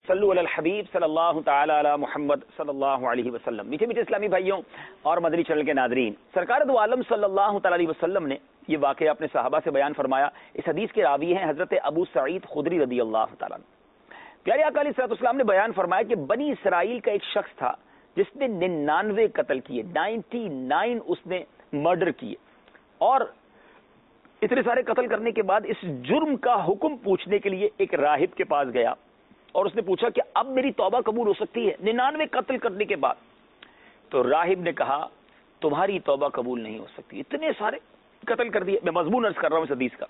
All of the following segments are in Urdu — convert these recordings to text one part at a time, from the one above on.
صلو علی الحبیب صلی اللہ تعالی علی محمد صلی اللہ علیہ وسلم۔ میٹھے میٹھے اسلامی بھائیوں اور مدنی چینل کے ناظرین، سرکار دو عالم صلی اللہ تعالی علیہ وسلم نے یہ واقعہ اپنے صحابہ سے بیان فرمایا۔ اس حدیث کے راوی ہیں حضرت ابو سعید خدری رضی اللہ تعالیٰ عنہ۔ پیارے آقا علیہ الصلوۃ والسلام نے بیان فرمایا کہ بنی اسرائیل کا ایک شخص تھا جس نے 99 قتل کیے، 99 اس نے مرڈر کیے، اور اتنے سارے قتل کرنے کے بعد اس جرم کا حکم پوچھنے کے لیے ایک راہب کے پاس گیا اور اس نے پوچھا کہ اب میری توبہ قبول ہو سکتی ہے 99 قتل کرنے کے بعد؟ تو راہب نے کہا تمہاری توبہ قبول نہیں ہو سکتی، اتنے سارے قتل کر دیے۔ میں مضمون عرض کر رہا ہوں اس حدیث کا۔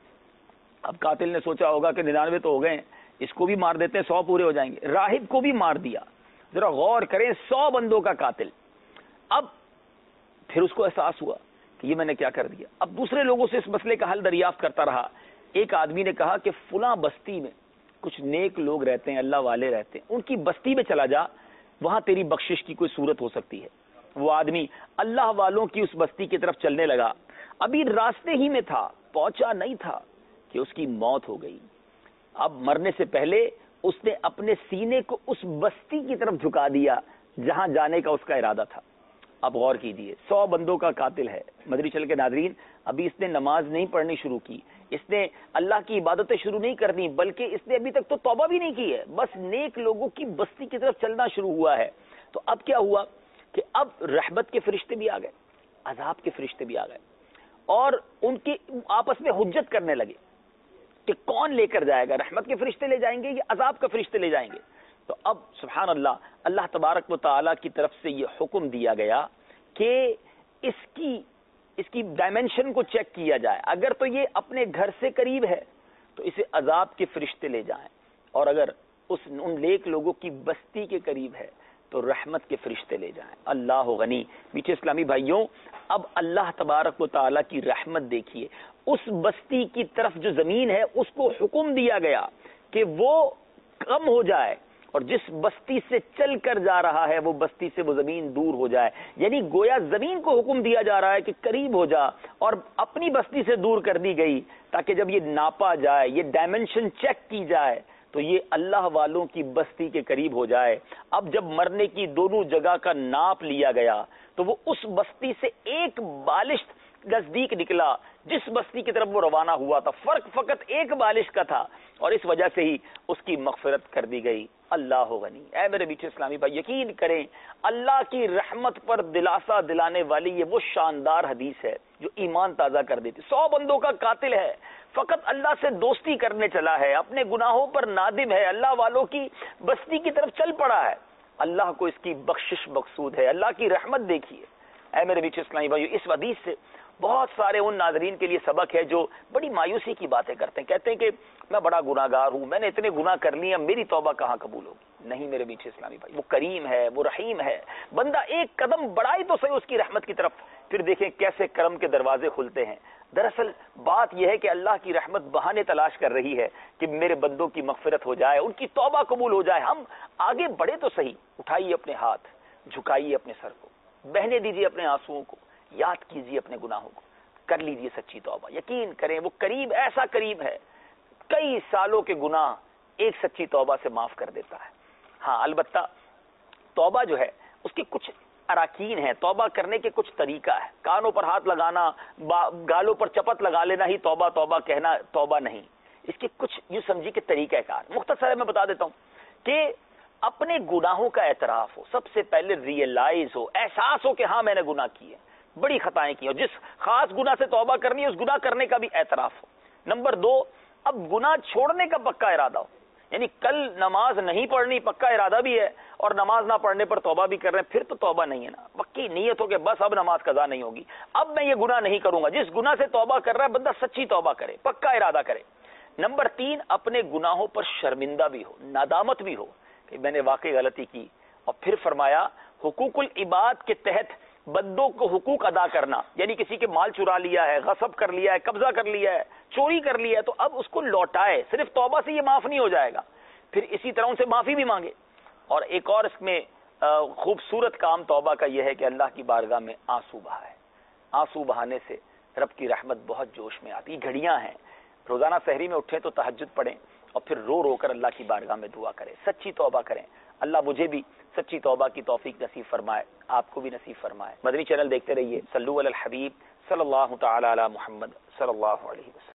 اب قاتل نے سوچا ہوگا کہ 99 تو ہو گئے ہیں، اس کو بھی مار دیتے ہیں، 100 پورے ہو جائیں گے۔ راہب کو بھی مار دیا۔ ذرا غور کریں، 100 بندوں کا قاتل۔ اب پھر اس کو احساس ہوا کہ یہ میں نے کیا کر دیا۔ اب دوسرے لوگوں سے اس مسئلے کا حل دریافت کرتا رہا۔ ایک آدمی نے کہا کہ فلاں بستی میں کچھ نیک لوگ رہتے ہیں، اللہ والے رہتے ہیں، ان کی بستی میں چلا جا، وہاں تیری بخشش کی کوئی صورت ہو سکتی ہے۔ وہ آدمی اللہ والوں کی اس بستی کی طرف چلنے لگا۔ ابھی راستے ہی میں تھا، پہنچا نہیں تھا کہ اس کی موت ہو گئی۔ اب مرنے سے پہلے اس نے اپنے سینے کو اس بستی کی طرف جھکا دیا جہاں جانے کا اس کا ارادہ تھا۔ اب غور کیجیے، 100 بندوں کا قاتل ہے۔ مدنی چینل کے ناظرین، ابھی اس نے نماز نہیں پڑھنی شروع کی، اس نے اللہ کی عبادتیں شروع نہیں کر دی، بلکہ اس نے ابھی تک تو توبہ بھی نہیں کی ہے، بس نیک لوگوں کی بستی کی طرف چلنا شروع ہوا ہے۔ تو اب کیا ہوا کہ اب رحمت کے فرشتے بھی آ گئے، عذاب کے فرشتے بھی آ گئے، اور ان کی آپس میں حجت کرنے لگے کہ کون لے کر جائے گا، رحمت کے فرشتے لے جائیں گے یا عذاب کے فرشتے لے جائیں گے؟ تو اب سبحان اللہ، اللہ تبارک و تعالی کی طرف سے یہ حکم دیا گیا کہ اس کی ڈائمنشن کو چیک کیا جائے۔ اگر تو یہ اپنے گھر سے قریب ہے تو اسے عذاب کے فرشتے لے جائیں، اور اگر ان نیک لوگوں کی بستی کے قریب ہے تو رحمت کے فرشتے لے جائیں۔ اللہ غنی۔ میٹھے اسلامی بھائیوں، اب اللہ تبارک و تعالی کی رحمت دیکھیے، اس بستی کی طرف جو زمین ہے اس کو حکم دیا گیا کہ وہ کم ہو جائے، اور جس بستی سے چل کر جا رہا ہے وہ بستی سے وہ زمین دور ہو جائے۔ یعنی گویا زمین کو حکم دیا جا رہا ہے کہ قریب ہو جا، اور اپنی بستی سے دور کر دی گئی تاکہ جب یہ ناپا جائے، یہ ڈائمنشن چیک کی جائے تو یہ اللہ والوں کی بستی کے قریب ہو جائے۔ اب جب مرنے کی دونوں جگہ کا ناپ لیا گیا تو وہ اس بستی سے ایک بالشت نزدیک نکلا جس بستی کی طرف وہ روانہ ہوا تھا، فرق فقط ایک بالش کا تھا، اور اس وجہ سے ہی اس کی مغفرت کر دی گئی۔ اللہ غنی۔ اے میرے میٹھے اسلامی بھائی، یقین کریں اللہ کی رحمت پر دلاسا دلانے والی یہ وہ شاندار حدیث ہے جو ایمان تازہ کر دیتی۔ 100 بندوں کا قاتل ہے، فقط اللہ سے دوستی کرنے چلا ہے، اپنے گناہوں پر نادم ہے، اللہ والوں کی بستی کی طرف چل پڑا ہے، اللہ کو اس کی بخشش مقصود ہے، اللہ کی رحمت دیکھیے۔ اے میرے میٹھے اسلامی بھائیو، اس حدیث سے بہت سارے ان ناظرین کے لیے سبق ہے جو بڑی مایوسی کی باتیں کرتے ہیں، کہتے ہیں کہ میں بڑا گناہ گار ہوں، میں نے اتنے گناہ کر لیے، میری توبہ کہاں قبول ہوگی؟ نہیں میرے میٹھے اسلامی بھائی، وہ کریم ہے، وہ رحیم ہے، بندہ ایک قدم بڑھائے تو صحیح اس کی رحمت کی طرف، پھر دیکھیں کیسے کرم کے دروازے کھلتے ہیں۔ دراصل بات یہ ہے کہ اللہ کی رحمت بہانے تلاش کر رہی ہے کہ میرے بندوں کی مغفرت ہو جائے، ان کی توبہ قبول ہو جائے۔ ہم آگے بڑھے تو صحیح، اٹھائیے اپنے ہاتھ، جھکائیے اپنے سر کو، بہنے دیجیے اپنے آنسوؤں کو، یاد کیجیے اپنے گناہوں کو، کر لیجیے سچی توبہ۔ یقین کریں وہ قریب، ایسا قریب ہے، کئی سالوں کے گناہ ایک سچی توبہ سے معاف کر دیتا ہے۔ ہاں البتہ توبہ جو ہے اس کی کچھ اراکین ہیں، توبہ کرنے کے کچھ طریقہ ہے۔ کانوں پر ہاتھ لگانا، گالوں پر چپت لگا لینا ہی توبہ توبہ کہنا توبہ نہیں، اس کے کچھ یوں سمجھی کہ طریقہ کار مختصر میں بتا دیتا ہوں کہ اپنے گناہوں کا اعتراف ہو، سب سے پہلے ریئلائز ہو، احساس ہو کہ ہاں میں نے گناہ کیے، بڑی خطائیں کی، اور جس خاص گناہ سے توبہ کرنی ہے اس گناہ کرنے کا بھی اعتراف ہو۔ نمبر 2، اب گناہ چھوڑنے کا پکا ارادہ ہو، یعنی کل نماز نہیں پڑھنی پکا ارادہ بھی ہے، اور نماز نہ پڑھنے پر توبہ بھی کر رہے ہیں، پھر تو توبہ نہیں ہے نا، پکی نیت ہو کہ بس اب نماز قضا نہیں ہوگی، اب میں یہ گناہ نہیں کروں گا۔ جس گناہ سے توبہ کر رہا ہے بندہ سچی توبہ کرے، پکا ارادہ کرے۔ نمبر 3، اپنے گناہوں پر شرمندہ بھی ہو، ندامت بھی ہو کہ میں نے واقعی غلطی کی، اور پھر فرمایا حقوق العباد کے تحت بندوں کو حقوق ادا کرنا، یعنی کسی کے مال چرا لیا ہے، غصب کر لیا ہے، قبضہ کر لیا ہے، چوری کر لیا ہے، تو اب اس کو لوٹائے، صرف توبہ سے یہ معاف نہیں ہو جائے گا، پھر اسی طرح ان سے معافی بھی مانگے۔ اور ایک اور اس میں خوبصورت کام توبہ کا یہ ہے کہ اللہ کی بارگاہ میں آنسو بہائے۔ آنسو بہانے سے رب کی رحمت بہت جوش میں آتی۔ گھڑیاں ہیں، روزانہ سحری میں اٹھیں تو تہجد پڑھیں، اور پھر رو رو کر اللہ کی بارگاہ میں دعا کریں، سچی توبہ کریں. اللہ مجھے بھی سچی توبہ کی توفیق نصیب فرمائے، آپ کو بھی نصیب فرمائے. مدنی چینل دیکھتے رہیے. صلو علی الحبیب صلی اللہ تعالی علی محمد صلی اللہ علیہ وسلم.